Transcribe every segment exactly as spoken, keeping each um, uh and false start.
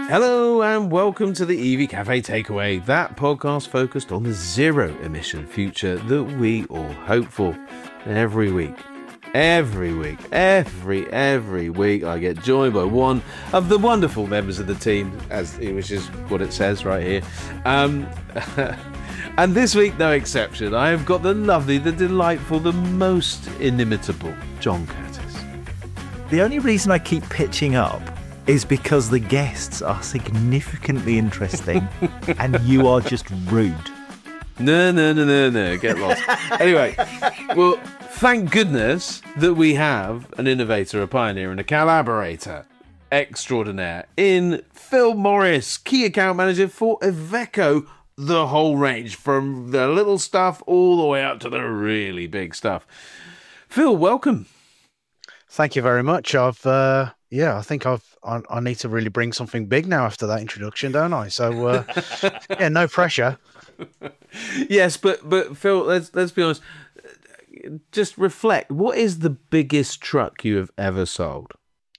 Hello and welcome to the E V Cafe Takeaway, that podcast focused on the zero emission future that we all hope for. Every week, every week, every, every week I get joined by one of the wonderful members of the team, as which is what it says right here. Um, and this week, no exception, I have got the lovely, the delightful, the most inimitable John Curtis. The only reason I keep pitching up is because the guests are significantly interesting and you are just rude. No, no, no, no, no, get lost. Anyway, well, thank goodness that we have an innovator, a pioneer, and a collaborator extraordinaire in Phil Morris, key account manager for Iveco, the whole range, from the little stuff all the way up to the really big stuff. Phil, welcome. Thank you very much. I've, uh, yeah, I think I've, I, I need to really bring something big now after that introduction, don't I? So, uh, yeah, no pressure. Yes, but but Phil, let's let's be honest. Just reflect. What is the biggest truck you have ever sold?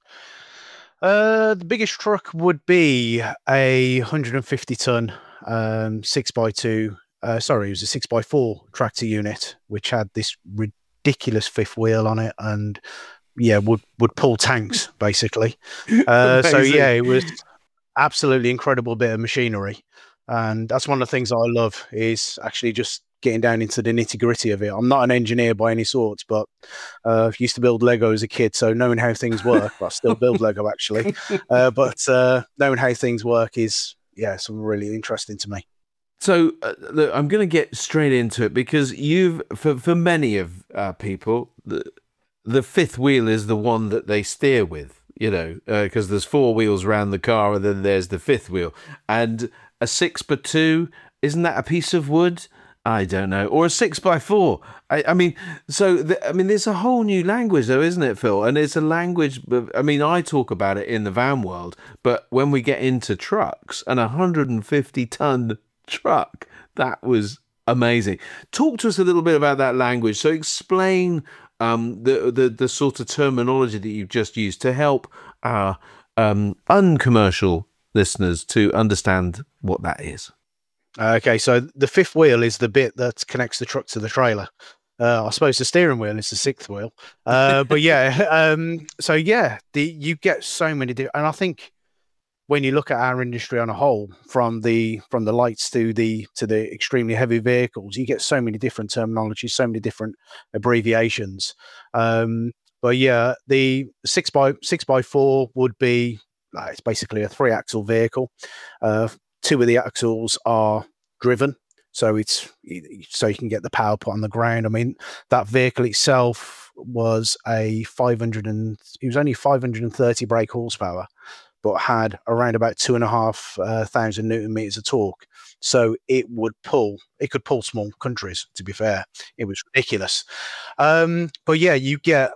Uh, the biggest truck would be a one hundred fifty ton um, six by two. Uh, sorry, it was a six by four tractor unit, which had this ridiculous fifth wheel on it, and yeah, would would pull tanks basically. Uh, so yeah, it was absolutely incredible bit of machinery, and that's one of the things I love is actually just getting down into the nitty gritty of it. I'm not an engineer by any sorts, but uh, I used to build Lego as a kid, so knowing how things work, well, I still build Lego actually, uh, but uh, knowing how things work is yeah, something really interesting to me. So uh, look, I'm going to get straight into it because you've, for for many of uh, people, the the fifth wheel is the one that they steer with, you know, because uh, there's four wheels around the car and then there's the fifth wheel. And a six by two, isn't that a piece of wood? I don't know. Or a six by four. I, I mean, so, the, I mean, there's a whole new language though, isn't it, Phil? And it's a language, I mean, I talk about it in the van world, but when we get into trucks, and a one hundred fifty ton truck, that was amazing. Talk to us a little bit about that language. So explain um, the, the, the sort of terminology that you've just used to help our um, uncommercial listeners to understand what that is. Okay, so the fifth wheel is the bit that connects the truck to the trailer. Uh, I suppose the steering wheel is the sixth wheel. Uh, but yeah, um, so yeah, the, you get so many different, and I think when you look at our industry on a whole, from the from the lights to the to the extremely heavy vehicles, you get so many different terminologies, so many different abbreviations. Um, but yeah, the six by six by four would be uh, it's basically a three axle vehicle. Uh, two of the axles are driven, so it's so you can get the power put on the ground. I mean, that vehicle itself was a five hundred and it was only five hundred thirty brake horsepower, but had around about two and a half uh, thousand newton meters of torque. So it would pull, it could pull small countries, to be fair. It was ridiculous. Um, but yeah, you get,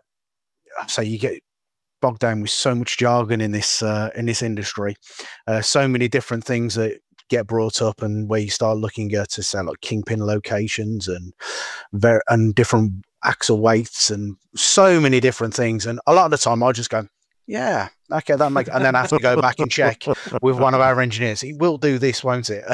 so you get bogged down with so much jargon in this, uh, in this industry. Uh, so many different things that get brought up, and where you start looking at to say like kingpin locations and ver- and different axle weights and so many different things. And a lot of the time I just go, yeah, okay, that makes, and then I have to go back and check with one of our engineers. He will do this, won't it?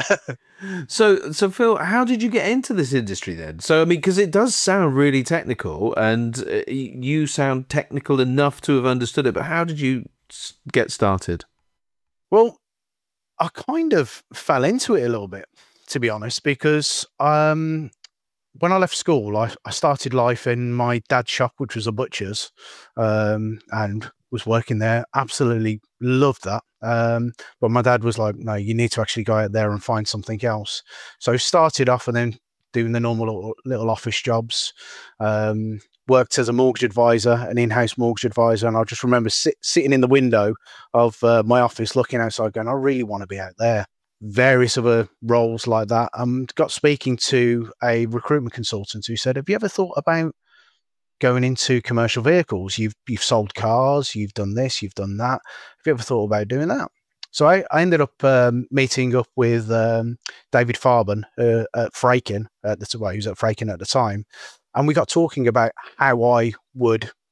so, so Phil, how did you get into this industry then? So, I mean, because it does sound really technical, and uh, you sound technical enough to have understood it. But how did you get started? Well, I kind of fell into it a little bit, to be honest, because um, when I left school, I, I started life in my dad's shop, which was a butcher's, um, and was working there. Absolutely loved that. Um, but my dad was like, no, you need to actually go out there and find something else. So I started off and then doing the normal little, little office jobs, um, worked as a mortgage advisor, an in-house mortgage advisor. And I just remember sit, sitting in the window of uh, my office, looking outside going, I really want to be out there. Various other roles like that. Um, got speaking to a recruitment consultant who said, have you ever thought about going into commercial vehicles? You've you've sold cars, you've done this, you've done that. Have you ever thought about doing that? So I, I ended up um, meeting up with um, David Farben uh, at Freiken, at the well, he was at Freiken at the time, and we got talking about how I would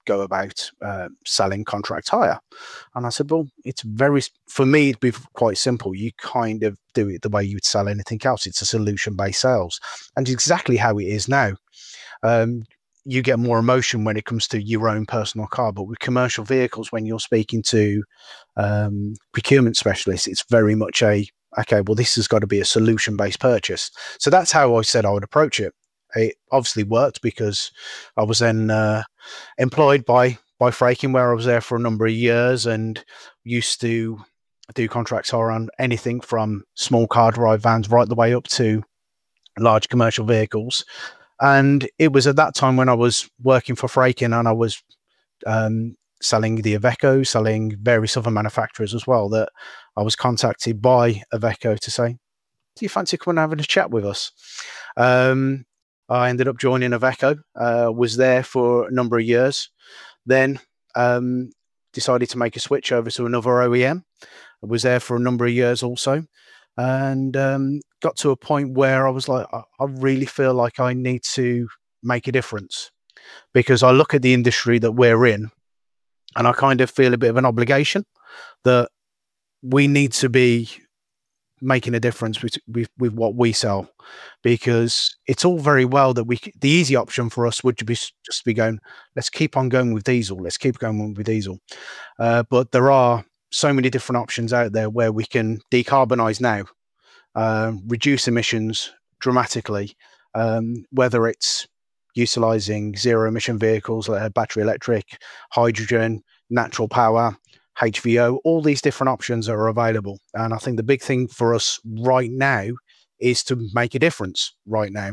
go about uh, selling contract hire? And I said, well, it's very, for me, it'd be quite simple. You kind of do it the way you would sell anything else. It's a solution-based sales. And it's exactly how it is now. Um, you get more emotion when it comes to your own personal car, but with commercial vehicles, when you're speaking to um, procurement specialists, it's very much a, okay, well, this has got to be a solution-based purchase. So that's how I said I would approach it. It obviously worked because I was then uh, employed by by Frakin, where I was there for a number of years and used to do contracts around anything from small car drive vans right the way up to large commercial vehicles. And it was at that time when I was working for Frakin and I was um, selling the Iveco, selling various other manufacturers as well, that I was contacted by Iveco to say, do you fancy coming and having a chat with us? Um, I ended up joining Iveco, uh, was there for a number of years, then um, decided to make a switch over to another O E M. I was there for a number of years also, and um, got to a point where I was like, I, I really feel like I need to make a difference, because I look at the industry that we're in and I kind of feel a bit of an obligation that we need to be making a difference with, with, with what we sell, because it's all very well that we, the easy option for us would be just be going, let's keep on going with diesel. Let's keep going with diesel. Uh, but there are so many different options out there where we can decarbonize now, uh, reduce emissions dramatically, um, whether it's utilizing zero emission vehicles like battery electric, hydrogen, natural power, H V O, all these different options are available. And I think the big thing for us right now is to make a difference right now.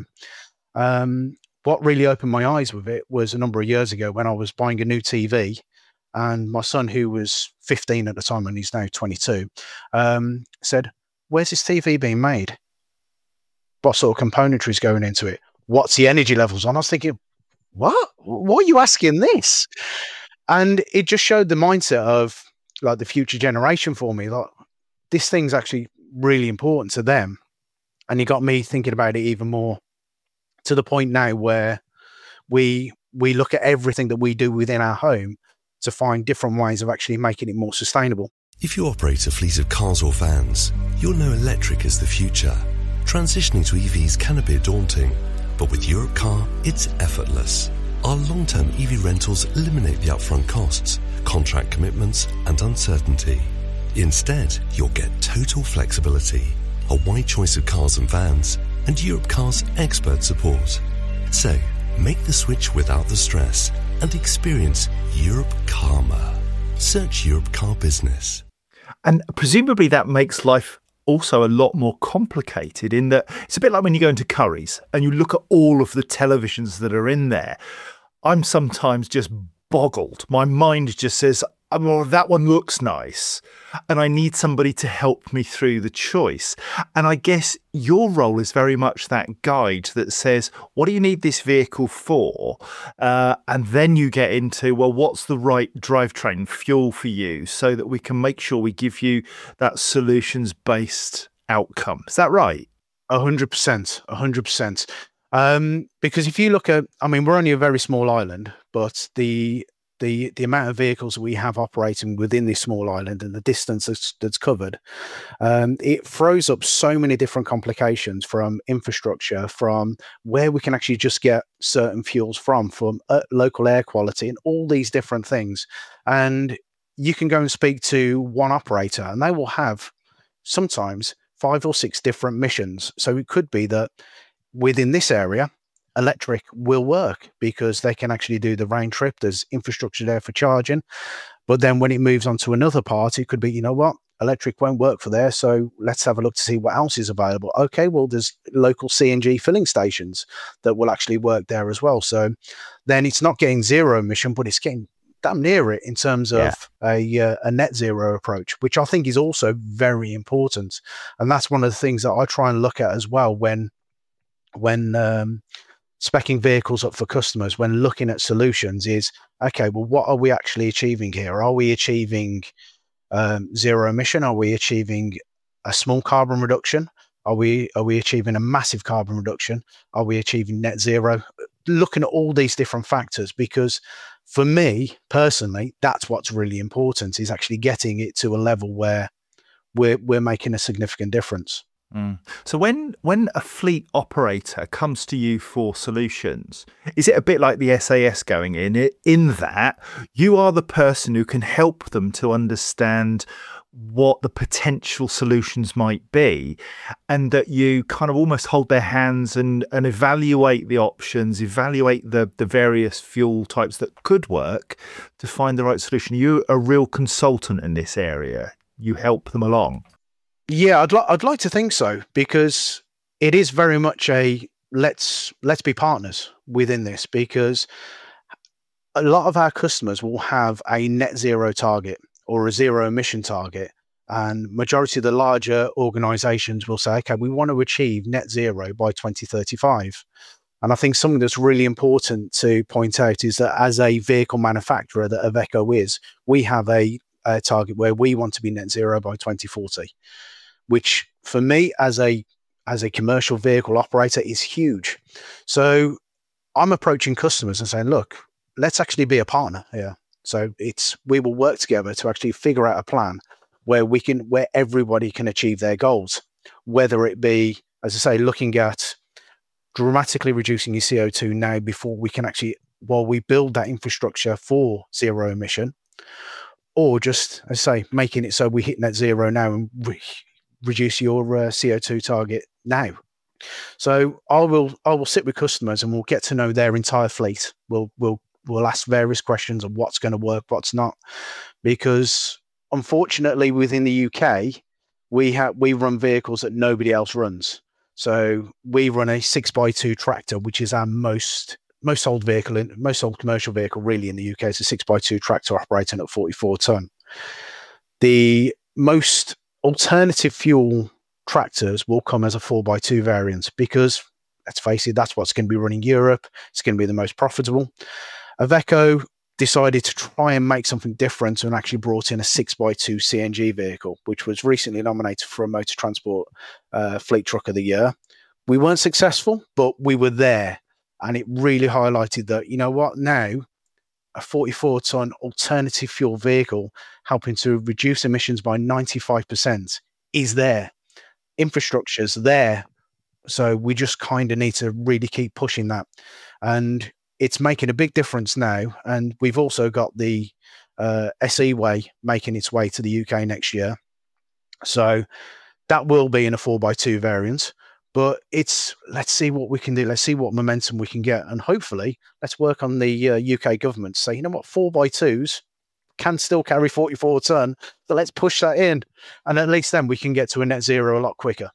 Um, what really opened my eyes with it was a number of years ago when I was buying a new T V, and my son, who was fifteen at the time and he's now twenty-two, um, said, where's this T V being made? What sort of componentry is going into it? What's the energy levels on? I was thinking, what? Why are you asking this? And it just showed the mindset of like the future generation for me. Like, this thing's actually really important to them. And it got me thinking about it even more, to the point now where we we look at everything that we do within our home to find different ways of actually making it more sustainable. If you operate a fleet of cars or vans, you'll know electric is the future. Transitioning to E Vs can be daunting, but with Europcar, it's effortless. Our long-term E V rentals eliminate the upfront costs, contract commitments, and uncertainty. Instead, you'll get total flexibility, a wide choice of cars and vans, and Europcar's expert support. So, make the switch without the stress and experience Europe Karma. Search Europcar Business. And presumably that makes life also a lot more complicated, in that it's a bit like when you go into Currys and you look at all of the televisions that are in there. I'm sometimes just boggled. My mind just says, oh, well, that one looks nice, and I need somebody to help me through the choice. And I guess your role is very much that guide that says, what do you need this vehicle for? Uh, and then you get into, well, what's the right drivetrain fuel for you, so that we can make sure we give you that solutions-based outcome. Is that right? A hundred percent, a hundred percent. Um, because if you look at, I mean, we're only a very small island, but the the the amount of vehicles that we have operating within this small island and the distance that's, that's covered, um, it throws up so many different complications, from infrastructure, from where we can actually just get certain fuels from, from uh, local air quality, and all these different things. And you can go and speak to one operator and they will have sometimes five or six different missions. So it could be that within this area, electric will work because they can actually do the round trip. There's infrastructure there for charging. But then when it moves on to another part, it could be, you know what, electric won't work for there. So let's have a look to see what else is available. Okay, well, there's local C N G filling stations that will actually work there as well. So then it's not getting zero emission, but it's getting damn near it in terms of yeah. a, uh, a net zero approach, which I think is also very important. And that's one of the things that I try and look at as well when when um, speccing vehicles up for customers, when looking at solutions, is, okay, well, what are we actually achieving here? Are we achieving um, zero emission? Are we achieving a small carbon reduction? Are we, are we achieving a massive carbon reduction? Are we achieving net zero? Looking at all these different factors, because for me personally, that's what's really important, is actually getting it to a level where we're we're making a significant difference. Mm. So when when a fleet operator comes to you for solutions, is it a bit like the S A S going in, in that you are the person who can help them to understand what the potential solutions might be, and that you kind of almost hold their hands and, and evaluate the options, evaluate the, the various fuel types that could work to find the right solution? You're a real consultant in this area. You help them along. Yeah, I'd, li- I'd like to think so, because it is very much a let's let's be partners within this, because a lot of our customers will have a net zero target or a zero emission target, and majority of the larger organizations will say, okay, we want to achieve net zero by twenty thirty-five. And I think something that's really important to point out is that as a vehicle manufacturer that Iveco is, we have a, a target where we want to be net zero by twenty forty, which for me as a as a commercial vehicle operator is huge. So I'm approaching customers and saying, look, let's actually be a partner here. So it's we will work together to actually figure out a plan where we can where everybody can achieve their goals, whether it be, as I say, looking at dramatically reducing your C O two now before we can actually, while we build that infrastructure for zero emission, or just, as I say, making it so we hit net zero now and re- reduce your uh, C O two target now. So I will I will sit with customers and we'll get to know their entire fleet. We'll we'll we'll ask various questions of what's going to work, what's not, because unfortunately within the U K we have we run vehicles that nobody else runs. So we run a six by two tractor, which is our most most sold vehicle in most sold commercial vehicle really in the U K. It's a six by two tractor operating at forty-four ton. The most alternative fuel tractors will come as a four by two variant, because let's face it, that's what's going to be running Europe. It's going to be the most profitable. Iveco decided to try and make something different and actually brought in a six by two C N G vehicle, which was recently nominated for a Motor Transport uh, Fleet Truck of the Year. We weren't successful, but we were there, and it really highlighted that, you know what, now a forty-four ton alternative fuel vehicle helping to reduce emissions by ninety-five percent is there. Infrastructure's there. So we just kind of need to really keep pushing that. And it's making a big difference now. And we've also got the uh, S E Way making its way to the U K next year. So that will be in a four by two variant. But it's, let's see what we can do. Let's see what momentum we can get. And hopefully, let's work on the uh, U K government to say, you know what, four by twos can still carry forty-four ton. So let's push that in. And at least then we can get to a net zero a lot quicker.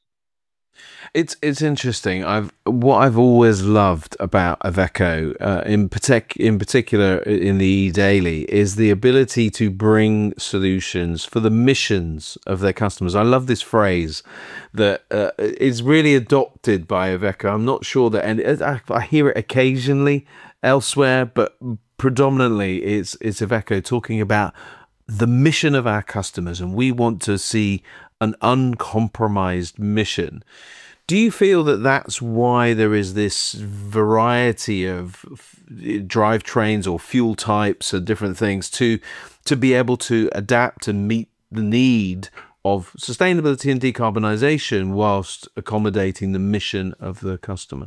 It's it's interesting. I've what I've always loved about Iveco, uh, in partic- in particular in the E-Daily, is the ability to bring solutions for the missions of their customers. I love this phrase that uh, is really adopted by Iveco. I'm not sure that, and I, I hear it occasionally elsewhere, but predominantly it's it's Iveco talking about the mission of our customers, and we want to see an uncompromised mission. Do you feel that that's why there is this variety of drivetrains or fuel types and different things to to be able to adapt and meet the need of sustainability and decarbonisation whilst accommodating the mission of the customer?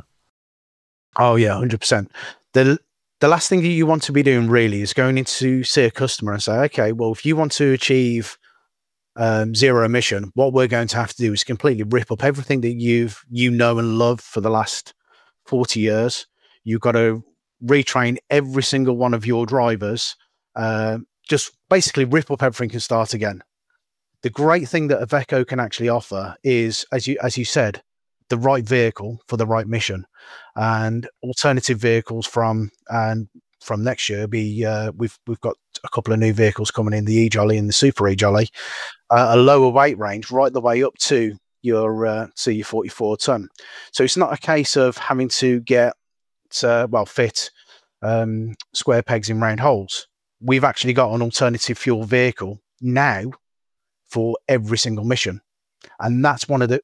Oh yeah, one hundred percent. The the last thing that you want to be doing really is going in to see a customer and say, okay, well, if you want to achieve Um, zero emission, what we're going to have to do is completely rip up everything that you've you know and love for the last forty years. You've got to retrain every single one of your drivers, uh, just basically rip up everything and start again. The great thing that Iveco can actually offer is, as you as you said, the right vehicle for the right mission, and alternative vehicles from and from next year be uh, we've we've got a couple of new vehicles coming in, the E-Jolly and the Super E-Jolly, uh, a lower weight range right the way up to your uh, to your forty-four ton. So it's not a case of having to get uh, well fit um, square pegs in round holes. We've actually got an alternative fuel vehicle now for every single mission, and that's one of the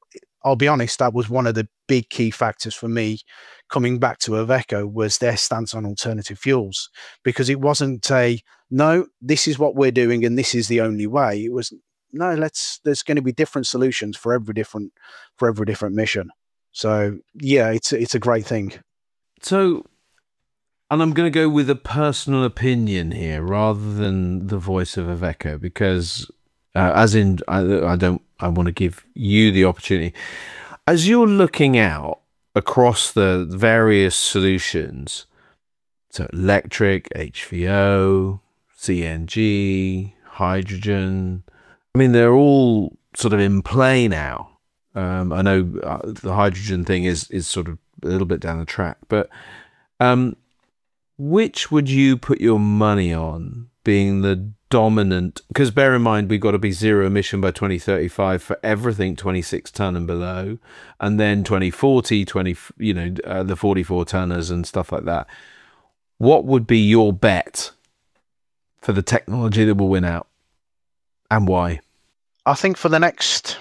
I'll be honest, that was one of the big key factors for me coming back to Iveco, was their stance on alternative fuels, because it wasn't a, no, this is what we're doing and this is the only way. It was, no, let's, there's going to be different solutions for every different, for every different mission. So yeah, it's, it's a great thing. So, and I'm going to go with a personal opinion here rather than the voice of Iveco, because uh, as in, I, I don't, I want to give you the opportunity. As you're looking out across the various solutions, so electric, H V O, C N G, hydrogen, I mean, they're all sort of in play now. Um, I know uh, the hydrogen thing is, is sort of a little bit down the track, but um, which would you put your money on being the dominant? Because bear in mind, we've got to be zero emission by twenty thirty-five for everything twenty-six ton and below, and then twenty forty, twenty, you know, uh, the forty-four tonners and stuff like that. What would be your bet for the technology that will win out, and why? I think for the next,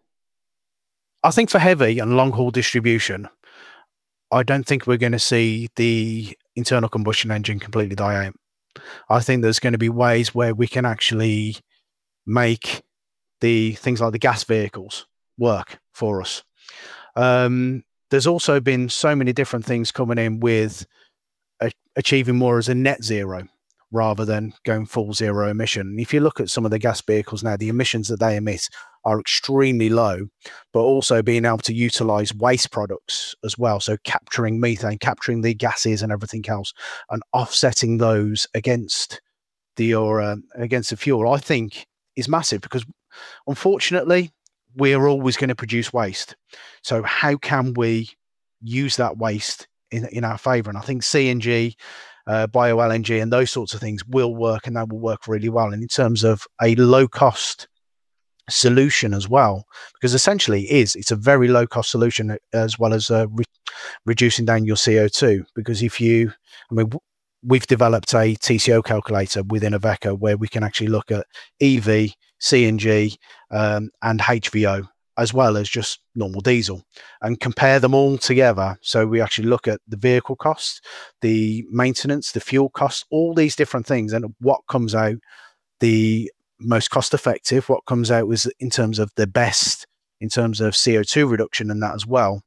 I think for heavy and long haul distribution, I don't think we're going to see the internal combustion engine completely die out. I think there's going to be ways where we can actually make the things like the gas vehicles work for us. Um, there's also been so many different things coming in with a, achieving more as a net zero rather than going full zero emission. And if you look at some of the gas vehicles now, the emissions that they emit are extremely low, but also being able to utilize waste products as well. So capturing methane, capturing the gases and everything else, and offsetting those against the or uh, against the fuel, I think is massive, because unfortunately we're always going to produce waste. So how can we use that waste in in our favor? And I think C N G, uh, bio L N G, and those sorts of things will work, and that will work really well. And in terms of a low cost solution as well, because essentially it is it's a very low cost solution, as well as uh, re reducing down your C O two. Because if you, I mean, we've developed a T C O calculator within Iveco where we can actually look at E V, C N G, um, and H V O, as well as just normal diesel, and compare them all together. So we actually look at the vehicle costs, the maintenance, the fuel costs, all these different things, and what comes out the most cost effective, what comes out was in terms of the best in terms of C O two reduction and that as well.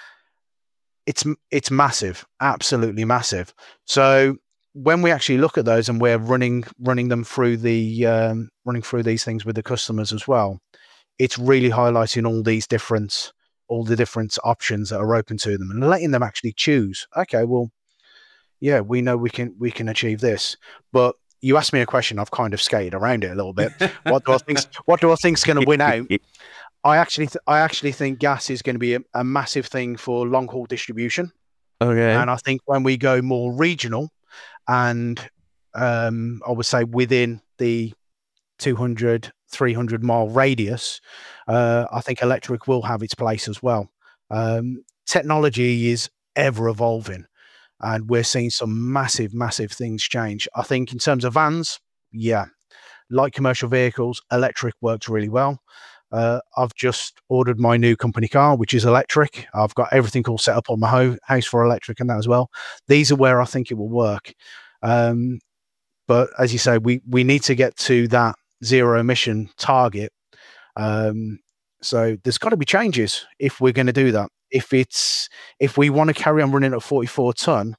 It's it's massive, absolutely massive. So when we actually look at those and we're running running them through the um, running through these things with the customers as well, it's really highlighting all these different all the different options that are open to them and letting them actually choose. Okay, well, yeah, we know we can we can achieve this, but you asked me a question, I've kind of skated around it a little bit. What do I think? What do I think's going to win out? I actually, th I actually think gas is going to be a, a massive thing for long haul distribution. Okay. And I think when we go more regional, and um, I would say within the two hundred, three hundred mile radius, uh, I think electric will have its place as well. Um, technology is ever evolving, and we're seeing some massive, massive things change. I think in terms of vans, yeah, light commercial vehicles, electric works really well. Uh, I've just ordered my new company car, which is electric. I've got everything all set up on my ho house for electric and that as well. These are where I think it will work. Um, but as you say, we, we need to get to that zero emission target. Um, so there's got to be changes if we're going to do that. If it's if we want to carry on running at forty-four ton,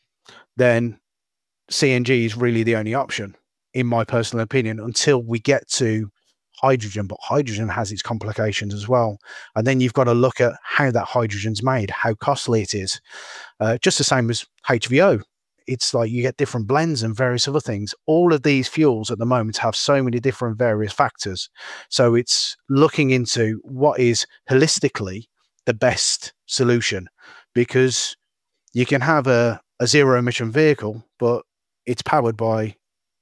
then C N G is really the only option, in my personal opinion, until we get to hydrogen. But hydrogen has its complications as well, and then you've got to look at how that hydrogen's made, how costly it is. Uh, just the same as H V O. It's like you get different blends and various other things. All of these fuels at the moment have so many different various factors. So it's looking into what is holistically the best solution, because you can have a, a zero emission vehicle, but it's powered by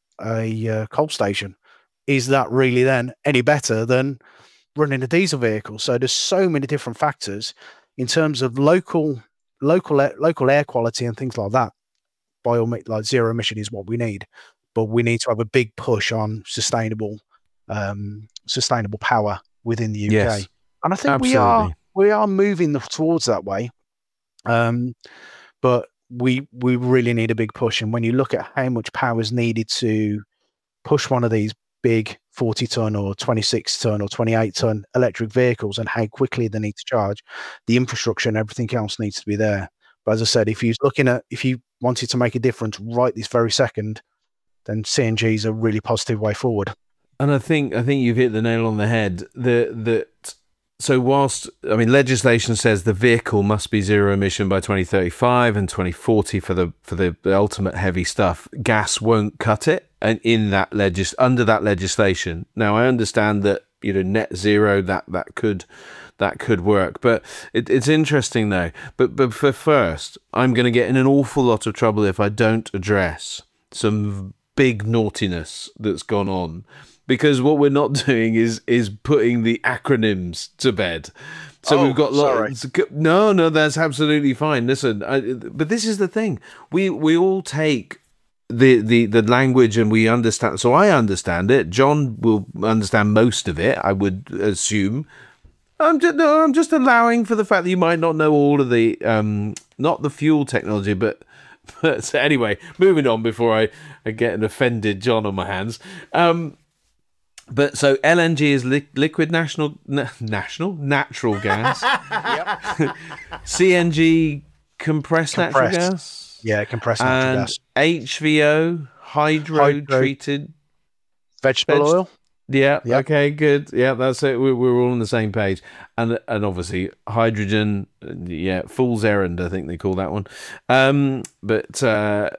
a uh, coal station. Is that really then any better than running a diesel vehicle? So there's so many different factors in terms of local, local, local air quality and things like that. By all means, like zero emission is what we need, but we need to have a big push on sustainable, um, sustainable power within the U K. Yes, and I think absolutely. we are we are moving towards that way. Um, but we we really need a big push. And when you look at how much power is needed to push one of these big forty ton or twenty-six ton or twenty-eight ton electric vehicles and how quickly they need to charge, the infrastructure and everything else needs to be there. But as I said, if you're looking at, if you wanted to make a difference right this very second, then C N G is a really positive way forward. And I think I think you've hit the nail on the head. The that so whilst I mean legislation says the vehicle must be zero emission by twenty thirty-five and twenty forty for the for the, the ultimate heavy stuff, gas won't cut it. And in that legis under that legislation, now I understand that you know net zero that that could that could work, but it, it's interesting though. But but for first, I'm going to get in an awful lot of trouble if I don't address some big naughtiness that's gone on. Because what we're not doing is is putting the acronyms to bed. So oh, we've got sorry. lots. No, no, that's absolutely fine. Listen, I, but this is the thing. We we all take the, the the language and we understand. So I understand it. John will understand most of it, I would assume. I'm just no, I'm just allowing for the fact that you might not know all of the um not the fuel technology, but. But so anyway, moving on before I, I get an offended John on my hands. Um. But so L N G is li- liquid national na- national natural gas. C N G compressed, Compressed. natural gas. Yeah, compressed natural And gas. H V O hydro, Hydro- treated. Vegetable veg- oil. Yeah. Yep. Okay. Good. Yeah. That's it. We're, we're all on the same page. And and obviously hydrogen. Yeah. Fool's errand. I think they call that one. Um. But uh.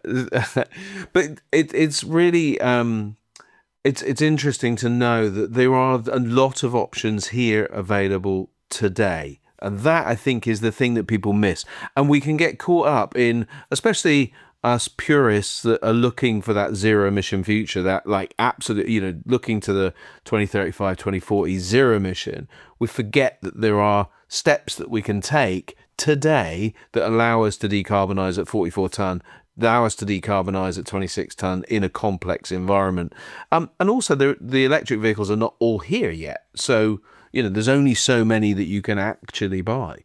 but it it's really um. It's it's interesting to know that there are a lot of options here available today. And that, I think, is the thing that people miss. And we can get caught up in, especially us purists that are looking for that zero emission future, that like absolute, you know, looking to the twenty thirty-five, twenty forty zero emission. We forget that there are steps that we can take today that allow us to decarbonize at forty-four ton, allow us to decarbonize at twenty-six ton in a complex environment. Um, and also the, the electric vehicles are not all here yet. So, you know, there's only so many that you can actually buy.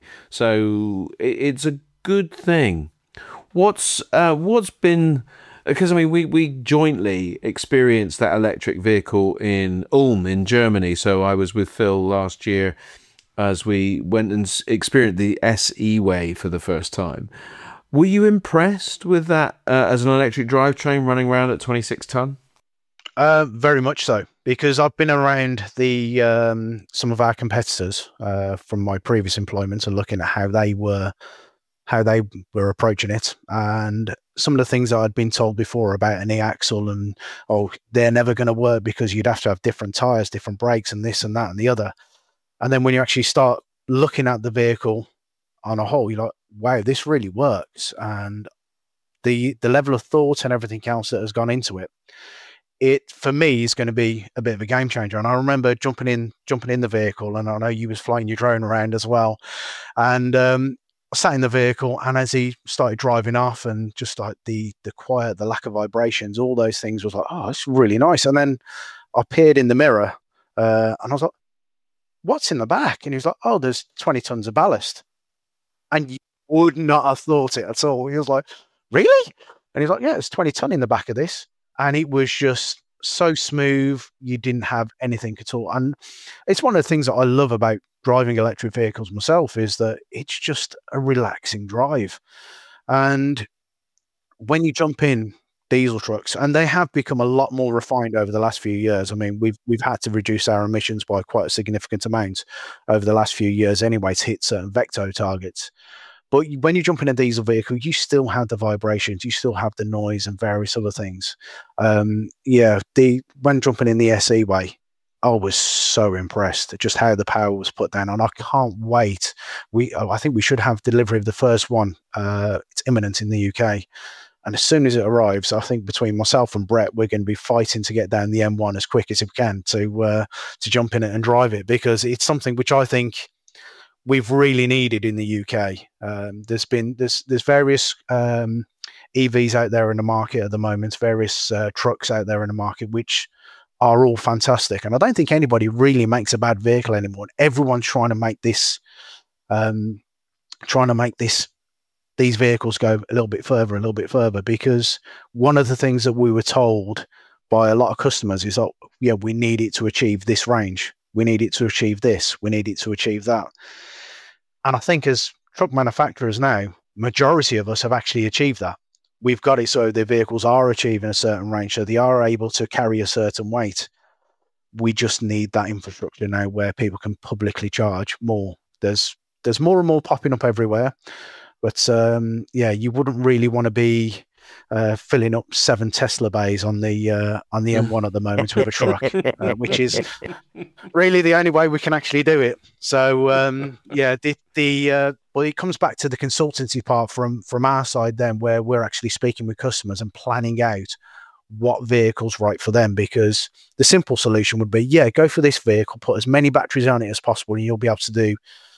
So it, it's a good thing. What's, uh, what's been, because I mean, we, we jointly experienced that electric vehicle in Ulm in Germany. So I was with Phil last year as we went and experienced the S E-Way for the first time. Were you impressed with that uh, as an electric drivetrain running around at twenty-six ton? Uh, very much so, because I've been around the um, some of our competitors uh, from my previous employment and looking at how they were how they were approaching it, and some of the things that I'd been told before about an e-axle and oh they're never going to work because you'd have to have different tires, different brakes, and this and that and the other. And then when you actually start looking at the vehicle on a whole, you're like, wow, this really works. And the the level of thought and everything else that has gone into it, it for me is going to be a bit of a game changer. And I remember jumping in jumping in the vehicle, and I know you was flying your drone around as well. And um, I sat in the vehicle, and as he started driving off, and just like the the quiet, the lack of vibrations, all those things was like, oh, it's really nice. And then I peered in the mirror, uh, and I was like, what's in the back? And he was like, oh, there's twenty tons of ballast. And you would not have thought it at all. He was like, really? And he's like, yeah, there's twenty ton in the back of this. And it was just so smooth. You didn't have anything at all. And it's one of the things that I love about driving electric vehicles myself is that it's just a relaxing drive. And when you jump in diesel trucks, and they have become a lot more refined over the last few years. I mean, we've we've had to reduce our emissions by quite a significant amount over the last few years anyway to hit certain vecto targets. But when you jump in a diesel vehicle, you still have the vibrations, you still have the noise and various other things. Um, yeah, the when jumping in the S E-Way, I was so impressed at just how the power was put down, and I can't wait. We I think we should have delivery of the first one. Uh, it's imminent in the U K. And as soon as it arrives, I think between myself and Brett, we're going to be fighting to get down the M one as quick as we can to uh, to jump in it and drive it, because it's something which I think we've really needed in the U K. Um, there's been there's there's various um, E Vs out there in the market at the moment, various uh, trucks out there in the market, which are all fantastic. And I don't think anybody really makes a bad vehicle anymore. Everyone's trying to make this um, trying to make this these vehicles go a little bit further, a little bit further, because one of the things that we were told by a lot of customers is, oh, yeah, we need it to achieve this range. We need it to achieve this. We need it to achieve that. And I think as truck manufacturers now, majority of us have actually achieved that. We've got it so the vehicles are achieving a certain range, so they are able to carry a certain weight. We just need that infrastructure now where people can publicly charge more. There's there's more and more popping up everywhere. But um, yeah, you wouldn't really want to be uh, filling up seven Tesla bays on the uh, on the M one at the moment with a truck, uh, which is really the only way we can actually do it. So um, yeah, the the uh, well, it comes back to the consultancy part from from our side then, where we're actually speaking with customers and planning out what vehicle's right for them. Because the simple solution would be, yeah, go for this vehicle, put as many batteries on it as possible, and you'll be able to do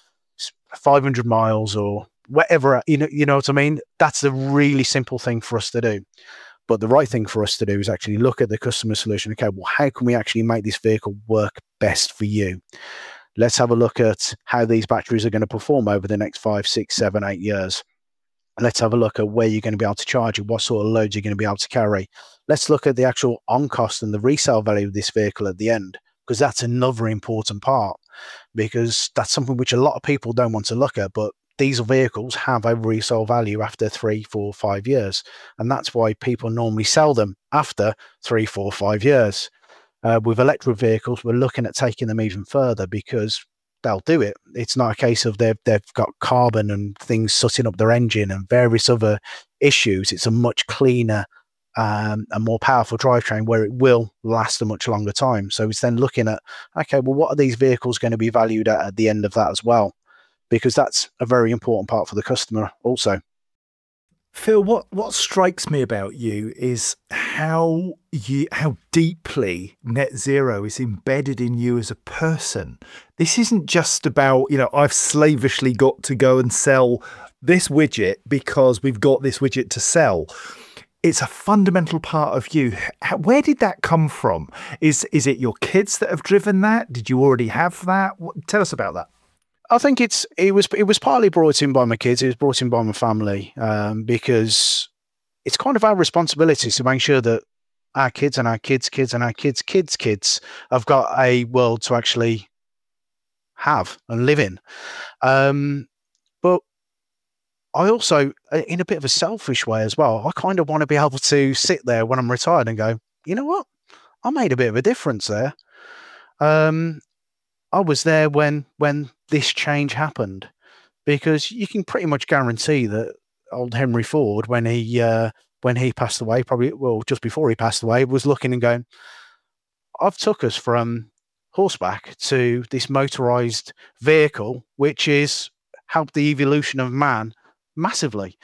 five hundred miles or whatever, you know, you know what I mean? That's the really simple thing for us to do. But the right thing for us to do is actually look at the customer solution. Okay, well, how can we actually make this vehicle work best for you? Let's have a look at how these batteries are going to perform over the next five, six, seven, eight years. Let's have a look at where you're going to be able to charge it, what sort of loads you're going to be able to carry. Let's look at the actual on cost and the resale value of this vehicle at the end, because that's another important part, because that's something which a lot of people don't want to look at. But diesel vehicles have a resale value after three, four, five years. And that's why people normally sell them after three, four, five years. Uh, with electric vehicles, we're looking at taking them even further, because they'll do it. It's not a case of they've, they've got carbon and things sooting up their engine and various other issues. It's a much cleaner um, and more powerful drivetrain where it will last a much longer time. So it's then looking at, okay, well, what are these vehicles going to be valued at at the end of that as well? Because that's a very important part for the customer also. Phil, what, what strikes me about you is how you how deeply net zero is embedded in you as a person. This isn't just about, you know, I've slavishly got to go and sell this widget because we've got this widget to sell. It's a fundamental part of you. How, where did that come from? Is is it your kids that have driven that? Did you already have that? What, tell us about that. I think it's it was it was partly brought in by my kids. It was brought in by my family, um, because it's kind of our responsibility to make sure that our kids and our kids' kids and our kids' kids' kids have got a world to actually have and live in. Um, but I also, in a bit of a selfish way as well, I kind of want to be able to sit there when I'm retired and go, you know what, I made a bit of a difference there. Um, I was there when when this change happened, because you can pretty much guarantee that old Henry Ford, when he uh, when he passed away, probably well just before he passed away, was looking and going, I've took us from horseback to this motorized vehicle, which is helped the evolution of man massively.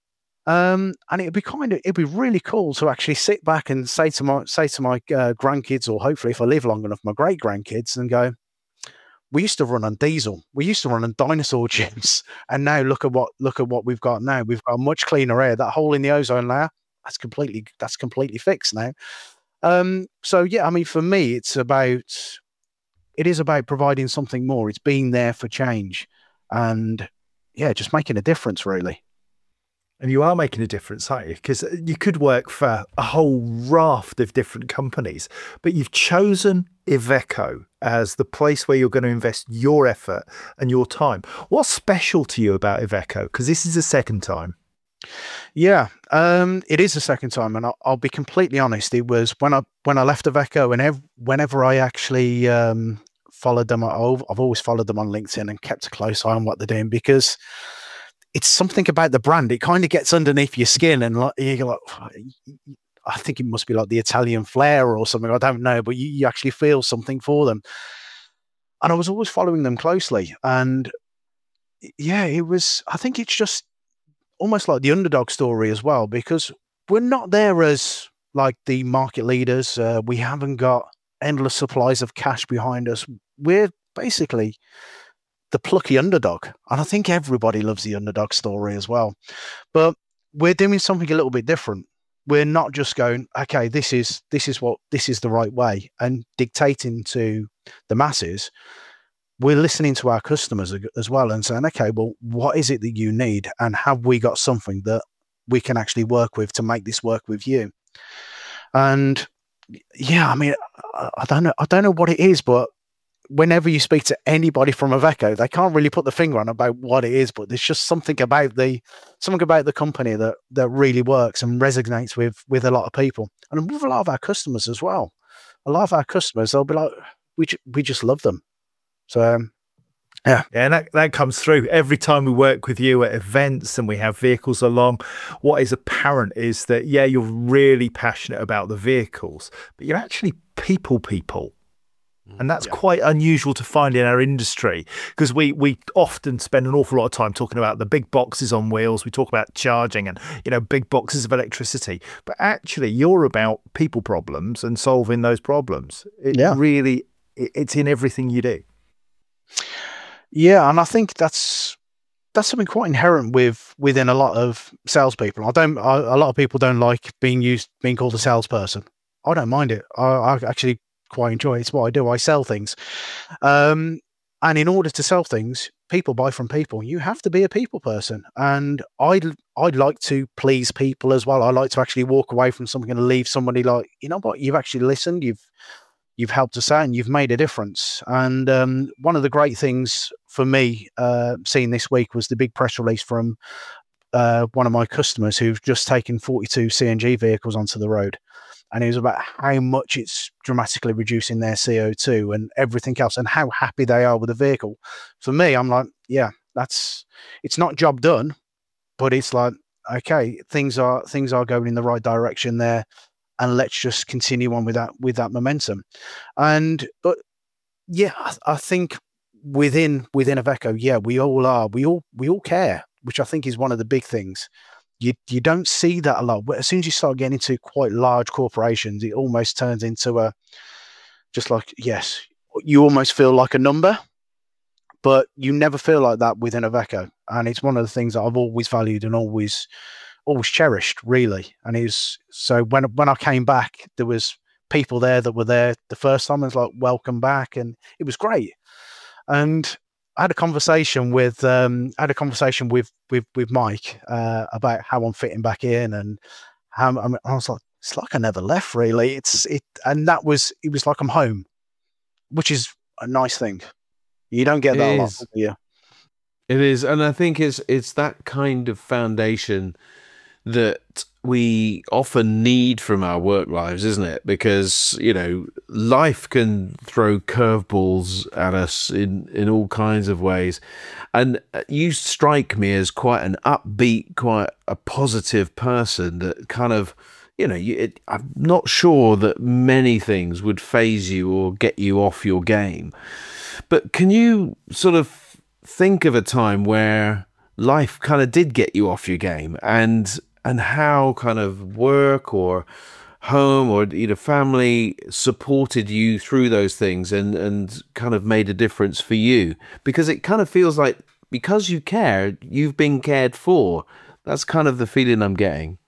Um, and it'd be kind of it'd be really cool to actually sit back and say to my say to my uh, grandkids, or hopefully if I live long enough, my great grandkids, and go, we used to run on diesel. We used to run on dinosaur gyms, and now look at what look at what we've got now. We've got much cleaner air. That hole in the ozone layer, that's completely that's completely fixed now. Um, so yeah, I mean, for me, it's about it is about providing something more. It's being there for change, and yeah, just making a difference, really. And you are making a difference, aren't you? Because you could work for a whole raft of different companies, but you've chosen Iveco as the place where you're going to invest your effort and your time. What's special to you about Iveco? Because this is the second time. Yeah, um, it is the second time, and I'll, I'll be completely honest. It was when I when I left Iveco, and ev- whenever I actually um, followed them, I've, I've always followed them on LinkedIn and kept a close eye on what they're doing, because it's something about the brand. It kind of gets underneath your skin, and like, you're like, I think it must be like the Italian flair or something. I don't know, but you, you actually feel something for them. And I was always following them closely. And yeah, it was, I think it's just almost like the underdog story as well, because we're not there as like the market leaders. Uh, we haven't got endless supplies of cash behind us. We're basically the plucky underdog. And I think everybody loves the underdog story as well. But we're doing something a little bit different. We're not just going, okay, this is this is what this is the right way, and dictating to the masses. we're listening to our customers as well and saying, okay, well, what is it that you need? And have we got something that we can actually work with to make this work with you? And yeah, I mean, I, I don't know, I don't know what it is, but whenever you speak to anybody from Iveco, they can't really put the finger on about what it is, but there's just something about the something about the company that that really works and resonates with with a lot of people, and with a lot of our customers as well. A lot of our customers, they'll be like, we ju- we just love them. So um, yeah, yeah, and that, that comes through every time we work with you at events and we have vehicles along. What is apparent is that yeah, you're really passionate about the vehicles, but you're actually people people. And that's yeah. quite unusual to find in our industry, because we, we often spend an awful lot of time talking about the big boxes on wheels. We talk about charging and, you know, big boxes of electricity. But actually, you're about people problems and solving those problems. It yeah. really, it, it's in everything you do. Yeah, and I think that's that's something quite inherent with within a lot of salespeople. I don't. I, a lot of people don't like being used, being called a salesperson. I don't mind it. I, I actually. quite enjoy it. It's what I do. I sell things. Um, and in order to sell things, people buy from people. You have to be a people person. And I'd, I'd like to please people as well. I like to actually walk away from something and leave somebody like, you know what, you've actually listened, you've, you've helped us out and you've made a difference. And um, one of the great things for me uh, seeing this week was the big press release from uh, one of my customers who've just taken forty-two C N G vehicles onto the road. And it was about how much it's dramatically reducing their C O two and everything else, and how happy they are with the vehicle. For me, I'm like, yeah, that's, it's not job done, but it's like, okay, things are things are going in the right direction there, and let's just continue on with that with that momentum. And but yeah, I, I think within within Iveco, yeah, we all are, we all we all care, which I think is one of the big things. You you don't see that a lot. But as soon as you start getting into quite large corporations, it almost turns into a, just like, yes, you almost feel like a number, but you never feel like that within Iveco. And it's one of the things that I've always valued and always always cherished, really. And it's so when when I came back, there was people there that were there the first time. I was like, welcome back, and it was great. And I had a conversation with um, I had a conversation with with with Mike uh, about how I'm fitting back in, and how I, mean, I was like, it's like I never left, really. It's it, and that was it was like I'm home, which is a nice thing. You don't get that a lot, do you? It is, and I think it's it's that kind of foundation that we often need from our work lives, isn't it? Because, you know, life can throw curveballs at us in, in all kinds of ways. And you strike me as quite an upbeat, quite a positive person that kind of, you know, you, it, I'm not sure that many things would phase you or get you off your game. But can you sort of think of a time where life kind of did get you off your game, and and how kind of work or home or, you know, family supported you through those things and, and kind of made a difference for you? Because it kind of feels like, because you care, you've been cared for. That's kind of the feeling I'm getting.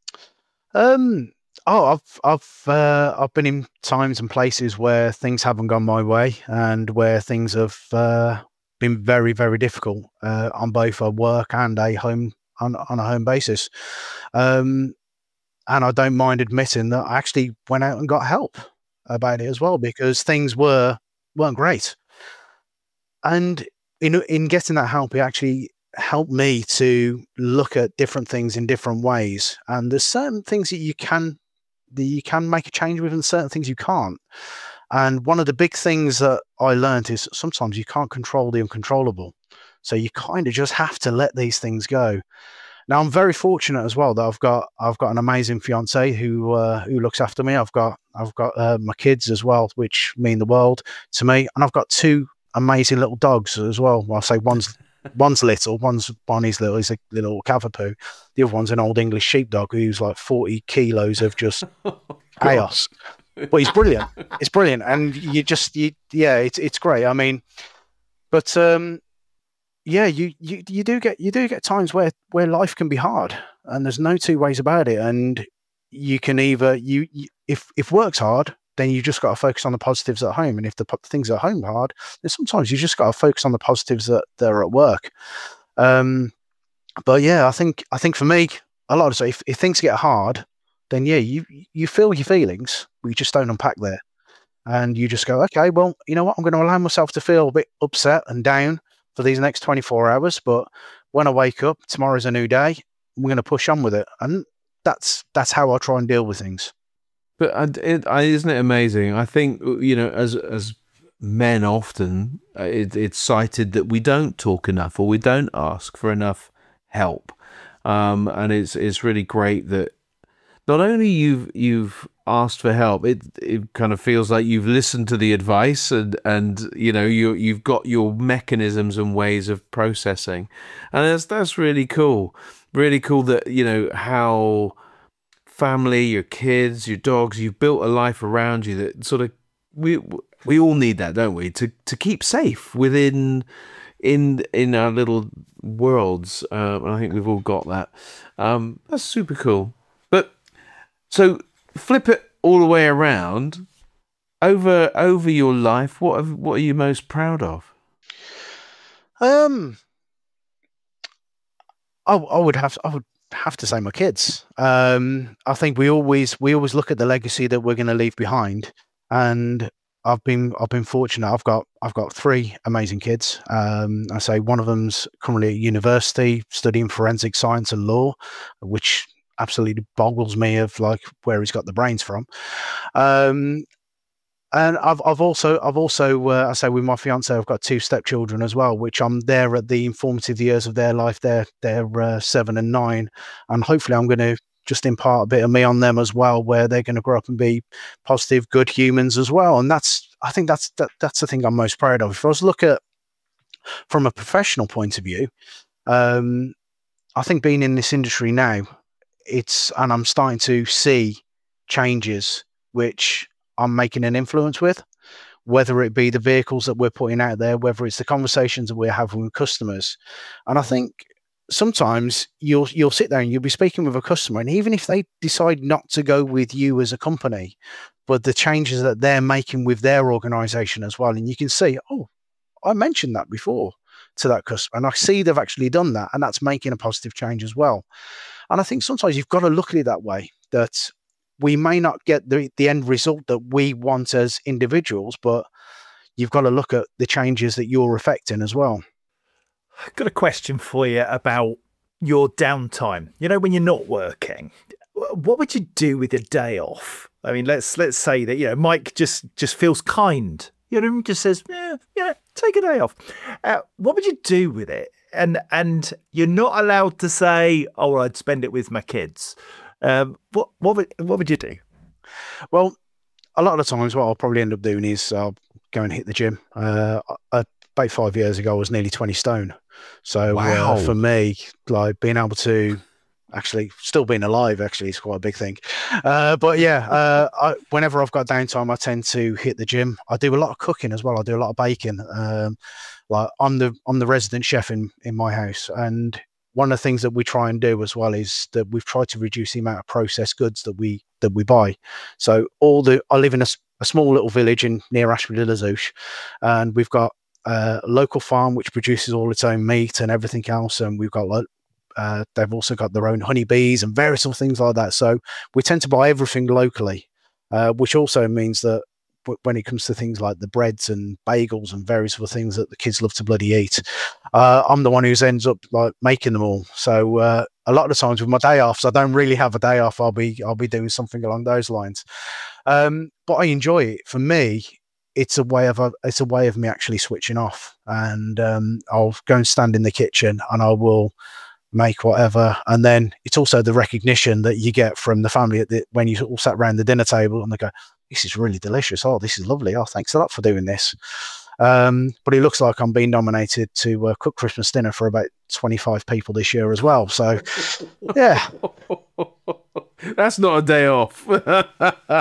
Um, oh, I've, I've, uh, I've been in times and places where things haven't gone my way, and where things have uh, been very, very difficult uh, on both a work and a home On, on a home basis. Um, and I don't mind admitting that I actually went out and got help about it as well, because things were, weren't great. And in, in getting that help, it actually helped me to look at different things in different ways. And there's certain things that you can, that you can make a change with, and certain things you can't. And one of the big things that I learned is sometimes you can't control the uncontrollable. So you kind of just have to let these things go. Now, I'm very fortunate as well that I've got I've got an amazing fiance who uh, who looks after me. I've got I've got uh, my kids as well, which mean the world to me, and I've got two amazing little dogs as well. Well, I say one's one's little, one's Bonnie's little. He's a little Cavapoo. The other one's an old English sheepdog who's like forty kilos of just chaos. But he's brilliant. It's brilliant, and you just you yeah, it's it's great. I mean, but um. Yeah, you, you you do get you do get times where, where life can be hard, and there's no two ways about it. And you can either you, you if if work's hard, then you just got to focus on the positives at home. And if the po- things at home are hard, then sometimes you just got to focus on the positives that, that are at work. Um, but yeah, I think I think for me, a lot of so if, if things get hard, then yeah, you you feel your feelings, but you just don't unpack there. And you just go, okay, well, you know what? I'm going to allow myself to feel a bit upset and down for these next twenty-four hours. But when I wake up, tomorrow's a new day. I'm going to push on with it. And that's that's how I try and deal with things. But uh, it, uh, isn't it amazing? I think, you know, as as men often, uh, it, it's cited that we don't talk enough or we don't ask for enough help. Um, and it's it's really great that not only you've you've asked for help, it it kind of feels like you've listened to the advice and and you know you you've got your mechanisms and ways of processing, and that's that's really cool, really cool that you know how family, your kids, your dogs, you've built a life around you that sort of we we all need that, don't we, to to keep safe within in in our little worlds. Um, and I think we've all got that. Um, that's super cool. But so flip it all the way around. Over over your life, what have, what are you most proud of? Um, I, I would have I would have to say my kids. Um, I think we always we always look at the legacy that we're going to leave behind, and I've been I've been fortunate. I've got I've got three amazing kids. Um, I say one of them's currently at university studying forensic science and law, which absolutely boggles me of like where he's got the brains from. Um, and I've I've also I've also uh, I say with my fiance I've got two stepchildren as well, which I'm there at the informative years of their life. They're they're uh, seven and nine, and hopefully I'm going to just impart a bit of me on them as well, where they're going to grow up and be positive, good humans as well. And that's I think that's that, that's the thing I'm most proud of. If I was to look at from a professional point of view, um, I think being in this industry now, it's and I'm starting to see changes which I'm making an influence with, whether it be the vehicles that we're putting out there, whether it's the conversations that we're having with customers. And I think sometimes you'll you'll sit there and you'll be speaking with a customer, and even if they decide not to go with you as a company, but the changes that they're making with their organization as well, and you can see, oh, I mentioned that before to that customer, and I see they've actually done that, and that's making a positive change as well. And I think sometimes you've got to look at it that way, that we may not get the, the end result that we want as individuals, but you've got to look at the changes that you're affecting as well. I've got a question for you about your downtime. You know, when you're not working, what would you do with your day off? I mean, let's let's say that, you know, Mike just, just feels kind. You know, just says, yeah, yeah, take a day off. Uh, what would you do with it? And and you're not allowed to say, oh, I'd spend it with my kids. Um, what what would what would you do? Well, a lot of the times, what I'll probably end up doing is I'll go and hit the gym. Uh, I, about five years ago, I was nearly twenty stone. So wow. uh, for me, like being able to actually still being alive actually is quite a big thing. Uh, but yeah, uh, I, whenever I've got downtime, I tend to hit the gym. I do a lot of cooking as well. I do a lot of baking. Um, like I'm the I'm the resident chef in in my house, and one of the things that we try and do as well is that we've tried to reduce the amount of processed goods that we that we buy. So all the I live in a, a small little village in near Ashford-de-la-Zouch, and we've got a local farm which produces all its own meat and everything else, and we've got like uh, they've also got their own honeybees and various other things like that. So we tend to buy everything locally, uh, which also means that when it comes to things like the breads and bagels and various other things that the kids love to bloody eat, uh, I'm the one who ends up like making them all. So uh, a lot of the times with my day offs, I don't really have a day off. I'll be I'll be doing something along those lines. Um, but I enjoy it. For me, it's a way of a, it's a way of me actually switching off. And um, I'll go and stand in the kitchen and I will make whatever. And then it's also the recognition that you get from the family at the, when you all sat around the dinner table and they go, this is really delicious. Oh, this is lovely. Oh, thanks a lot for doing this. Um, but it looks like I'm being nominated to uh, cook Christmas dinner for about twenty-five people this year as well. So, yeah. That's not a day off. That's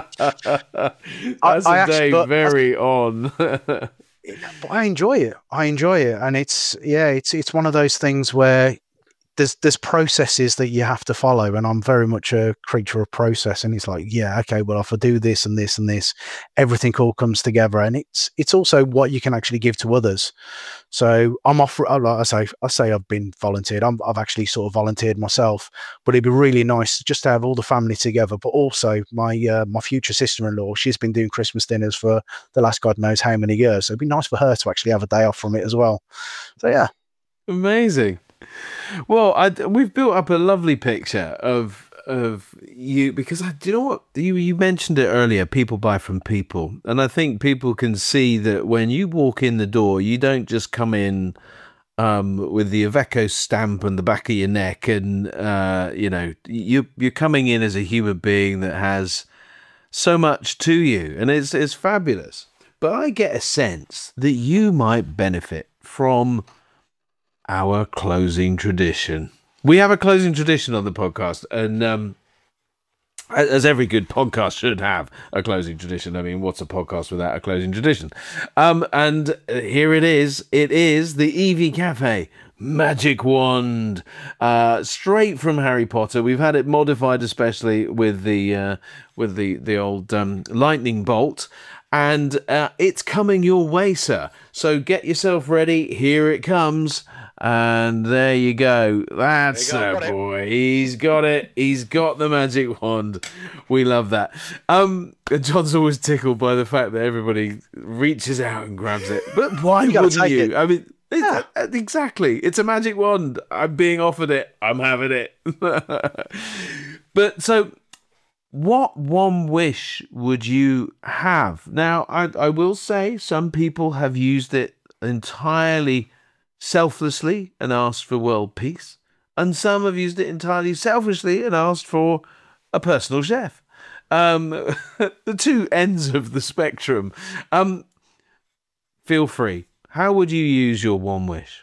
I, I a day actually, very on. But I enjoy it. I enjoy it. And it's, yeah, it's it's one of those things where there's there's processes that you have to follow, and I'm very much a creature of process. And it's like, yeah, okay, well, if I do this and this and this, everything all comes together, and it's it's also what you can actually give to others. So I'm off. Like I say, I say I've been volunteered. I'm, I've actually sort of volunteered myself, but it'd be really nice just to have all the family together. But also my uh, my future sister-in-law, she's been doing Christmas dinners for the last God knows how many years. So it'd be nice for her to actually have a day off from it as well. So yeah, amazing. Well, I, we've built up a lovely picture of of you, because I, do you know what, you you mentioned it earlier, people buy from people, and I think people can see that when you walk in the door, you don't just come in um, with the Iveco stamp on the back of your neck, and uh, you know, you you're coming in as a human being that has so much to you, and it's it's fabulous. But I get a sense that you might benefit from our closing tradition. We have a closing tradition on the podcast, and um, as every good podcast should have a closing tradition. I mean, what's a podcast without a closing tradition? Um, and here it is. It is the Eevee Cafe Magic Wand, uh, straight from Harry Potter. We've had it modified, especially with the uh, with the the old um, lightning bolt. And uh, it's coming your way, sir. So get yourself ready. Here it comes. And there you go. That's a boy. He's got it. He's got the magic wand. We love that. Um, John's always tickled by the fact that everybody reaches out and grabs it. But why you wouldn't you? It. I mean, yeah. it's, exactly. It's a magic wand. I'm being offered it. I'm having it. But so, what one wish would you have? Now, I, I will say some people have used it entirely selflessly and asked for world peace, and some have used it entirely selfishly and asked for a personal chef. Um, the two ends of the spectrum. Um, feel free. How would you use your one wish?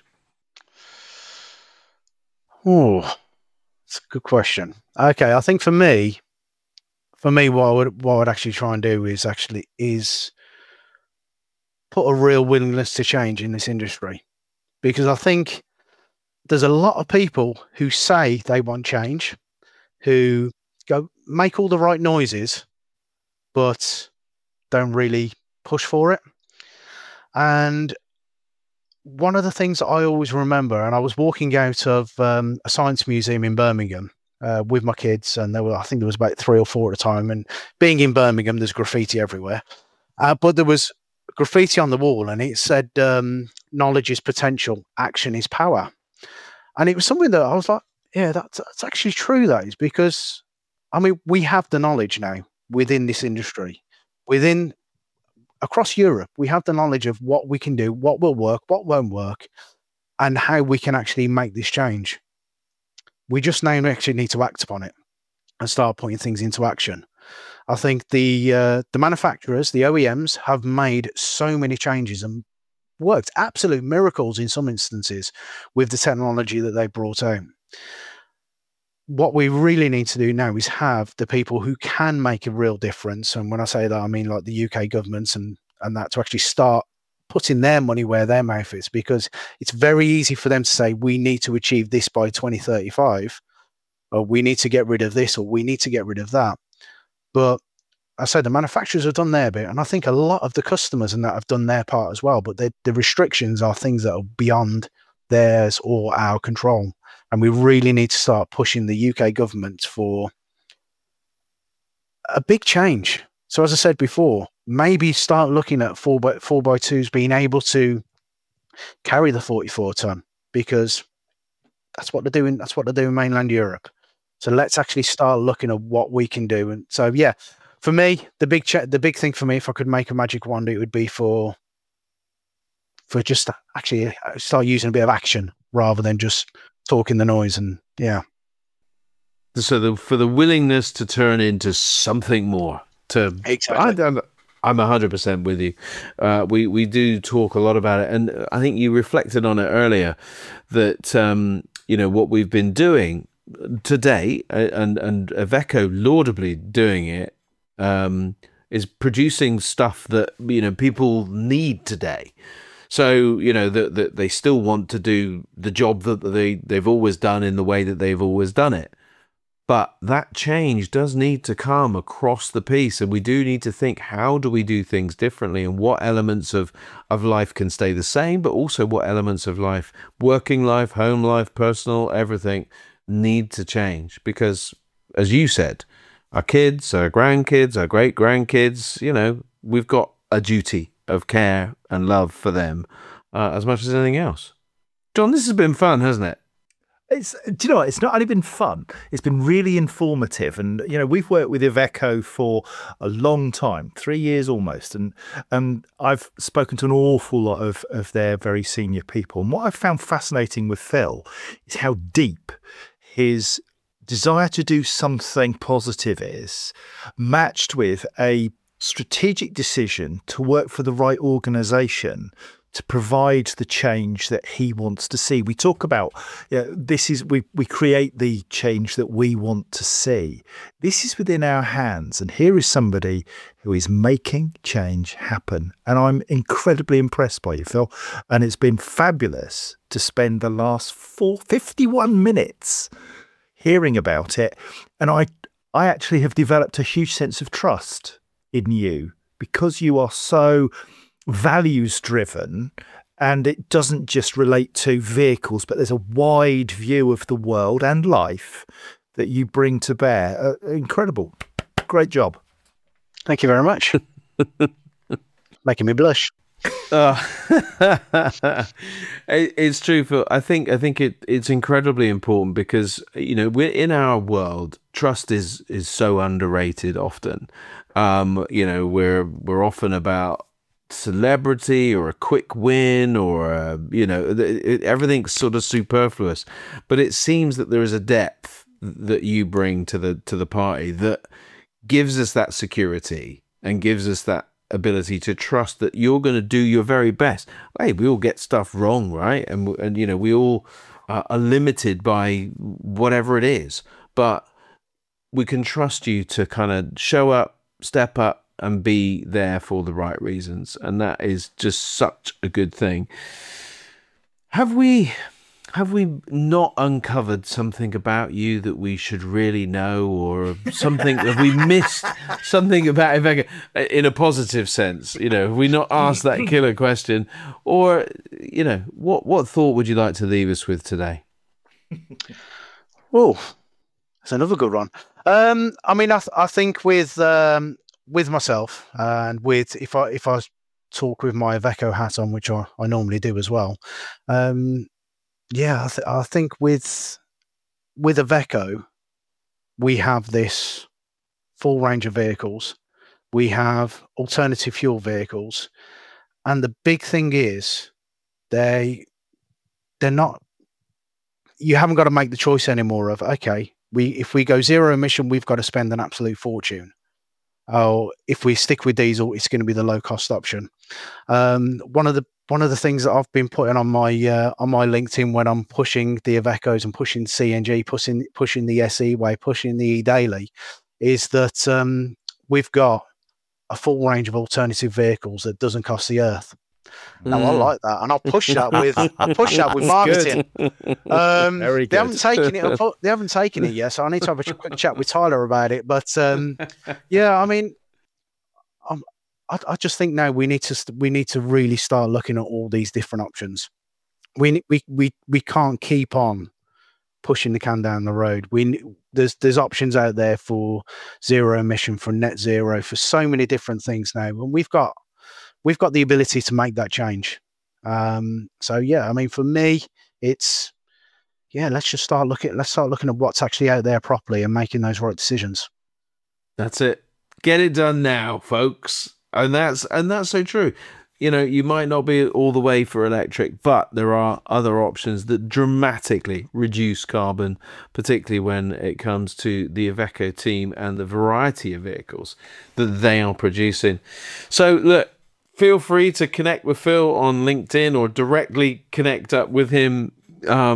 Oh, that's a good question. Okay, I think for me, for me, what I would what I would actually try and do is actually is put a real willingness to change in this industry. Because I think there's a lot of people who say they want change, who go make all the right noises, but don't really push for it. And one of the things that I always remember, and I was walking out of um, a science museum in Birmingham uh, with my kids, and there were, I think there was about three or four at a time. And being in Birmingham, there's graffiti everywhere, uh, but there was graffiti on the wall, and it said, um, knowledge is potential, action is power. And it was something that I was like, yeah, that's, that's actually true, that is, because, I mean, we have the knowledge now within this industry, within, across Europe, we have the knowledge of what we can do, what will work, what won't work, and how we can actually make this change. We just now actually need to act upon it and start putting things into action. I think the uh, the manufacturers, the O E Ms, have made so many changes and worked absolute miracles in some instances with the technology that they brought out. What we really need to do now is have the people who can make a real difference. And when I say that, I mean like the U K governments and, and that, to actually start putting their money where their mouth is, because it's very easy for them to say, we need to achieve this by twenty thirty-five, or we need to get rid of this, or we need to get rid of that. But I said the manufacturers have done their bit, and I think a lot of the customers and that have done their part as well. But the restrictions are things that are beyond theirs or our control, and we really need to start pushing the U K government for a big change. So, as I said before, maybe start looking at four by four by twos being able to carry the forty-four ton, because that's what they're doing. That's what they're doing in mainland Europe. So let's actually start looking at what we can do. And so, yeah, for me, the big ch- the big thing for me, if I could make a magic wand, it would be for for just actually start using a bit of action rather than just talking the noise. And yeah. So the, for the willingness to turn into something more. To exactly. I, I'm, I'm one hundred percent with you. Uh, we, we do talk a lot about it. And I think you reflected on it earlier that, um, you know, what we've been doing today, and and Iveco laudably doing it, um, is producing stuff that, you know, people need today. So, you know, that that they still want to do the job that they, they've always done in the way that they've always done it. But that change does need to come across the piece, and we do need to think, how do we do things differently, and what elements of, of life can stay the same, but also what elements of life, working life, home life, personal, everything, need to change. Because, as you said, our kids, our grandkids, our great-grandkids, you know, we've got a duty of care and love for them uh, as much as anything else. John, this has been fun, hasn't it? It's, do you know what? It's not only been fun, it's been really informative. And, you know, we've worked with Iveco for a long time, three years almost. And and I've spoken to an awful lot of, of their very senior people. And what I've found fascinating with Phil is how deep his desire to do something positive is, matched with a strategic decision to work for the right organisation to provide the change that he wants to see. We talk about, you know, this is, we, we create the change that we want to see. This is within our hands. And here is somebody who is making change happen. And I'm incredibly impressed by you, Phil. And it's been fabulous to spend the last four, fifty-one minutes hearing about it. And I, I actually have developed a huge sense of trust in you because you are so values driven, and it doesn't just relate to vehicles, but there's a wide view of the world and life that you bring to bear. Uh, incredible. Great job. Thank you very much. Making me blush. Uh, it, it's true, Phil. I think I think it it's incredibly important because, you know, we're in our world, trust is is so underrated often. Um, you know, we're we're often about celebrity or a quick win or a, you know, it, it, everything's sort of superfluous, but it seems that there is a depth that you bring to the to the party that gives us that security and gives us that ability to trust that you're going to do your very best. Hey, we all get stuff wrong, right? And and you know, we all uh, are limited by whatever it is, but we can trust you to kind of show up, step up, and be there for the right reasons. And that is just such a good thing. Have we have we not uncovered something about you that we should really know, or something have we missed something about Iveco in a positive sense? You know, have we not asked that killer question? Or, you know, what what thought would you like to leave us with today? Oh, that's another good one. Um, I mean, I, th- I think with um, with myself and with if I if I talk with my Iveco hat on, which I, I normally do as well, um, yeah, I, th- I think with with Iveco we have this full range of vehicles. We have alternative fuel vehicles, and the big thing is they they're not. You haven't got to make the choice anymore of okay, we if we go zero emission, we've got to spend an absolute fortune. Oh, if we stick with diesel, it's going to be the low cost option. Um, one of the one of the things that I've been putting on my uh, on my LinkedIn when I'm pushing the Ivecos and pushing C N G, pushing pushing the S E way, pushing the E Daily, is that um, we've got a full range of alternative vehicles that doesn't cost the earth. Now, I like that, and I'll push that with I push that with marketing. Um, Very they good. haven't taken it. They haven't taken it yet, so I need to have a quick chat with Tyler about it. But um, yeah, I mean, I'm, I, I just think now we need to we need to really start looking at all these different options. We we we we can't keep on pushing the can down the road. We there's there's options out there for zero emission, for net zero, for so many different things now, and we've got. We've got the ability to make that change. Um, so yeah, I mean, for me, it's yeah. Let's just start looking. Let's start looking at what's actually out there properly and making those right decisions. That's it. Get it done now, folks. And that's and that's so true. You know, you might not be all the way for electric, but there are other options that dramatically reduce carbon, particularly when it comes to the Iveco team and the variety of vehicles that they are producing. So look. Feel free to connect with Phil on LinkedIn or directly connect up with him um,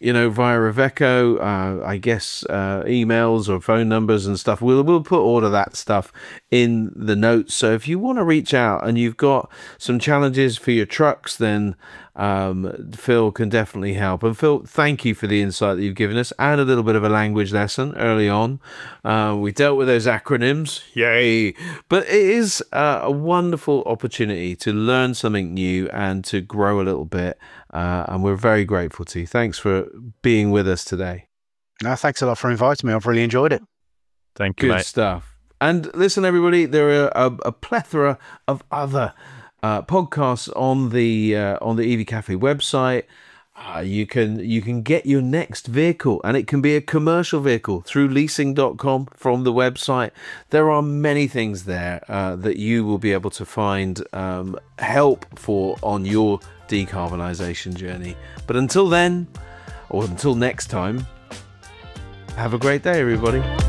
you know, via Iveco, uh, I guess uh, emails or phone numbers and stuff. We'll we'll put all of that stuff in the notes. So if you want to reach out and you've got some challenges for your trucks, then um, Phil can definitely help. And Phil, thank you for the insight that you've given us and a little bit of a language lesson early on. Uh, we dealt with those acronyms, yay! But it is uh, a wonderful opportunity to learn something new and to grow a little bit. Uh, and we're very grateful to you. Thanks for being with us today. No, thanks a lot for inviting me. I've really enjoyed it. Thank you, Good mate. stuff. And listen, everybody, there are a, a plethora of other uh, podcasts on the uh, on the E V Cafe website. Uh, you can you can get your next vehicle, and it can be a commercial vehicle through leasing dot com from the website. There are many things there uh, that you will be able to find um, help for on your decarbonisation journey. But until then, or until next time, have a great day, everybody.